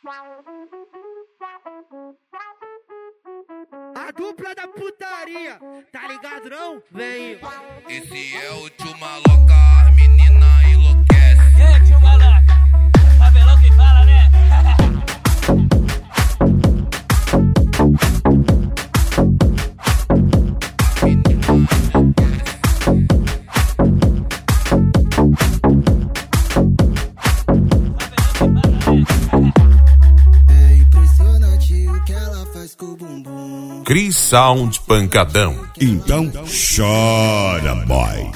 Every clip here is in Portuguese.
A dupla da putaria, tá ligado não? Vem. Esse é o tio Maloca, as menina enlouquece. E aí, tio Maloca? Cabelão que fala, né? É impressionante o que ela faz com o bumbum. Cris Sound Pancadão. Então chora, boy.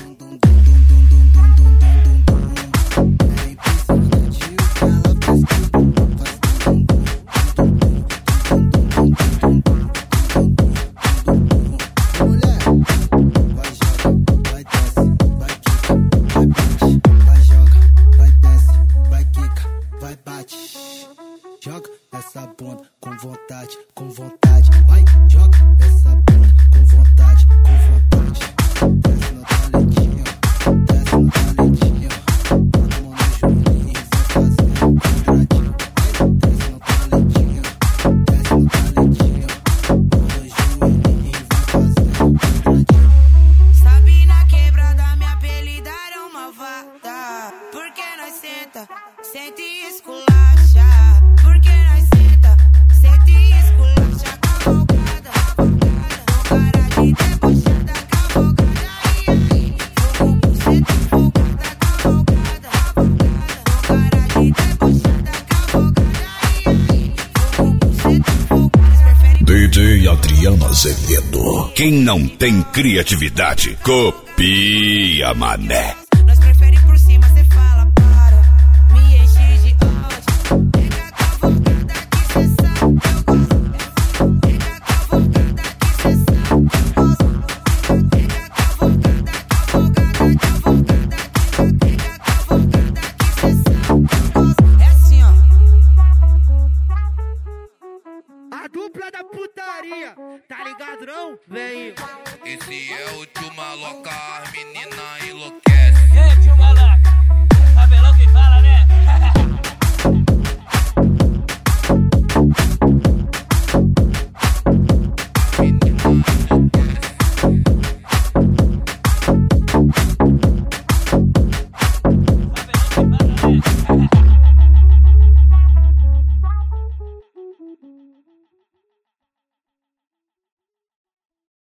Joga essa bunda com vontade, com vontade. Vai, joga essa bunda com vontade, com vontade. Desce no talentinho, desce no talentinho. Bota a mão no joelhinho, vai fazendo um quadradinho. Vai, desce no talentinho, desce no talentinho. Mão no joelhinho, vai fazendo um quadradinho. Sabe na quebrada me apelidaram malvada. Porque nós senta e esculacha. Porque nós senta e esculacha. Cavalgada, com cara de debochada. Cavalgada, ai, fogo por cento folgada. Cavalgada, com cara de debochada. Cavalgada, ai, fogo por cento folgada. DJ Adriano Azevedo. Quem não tem criatividade, copia, mané.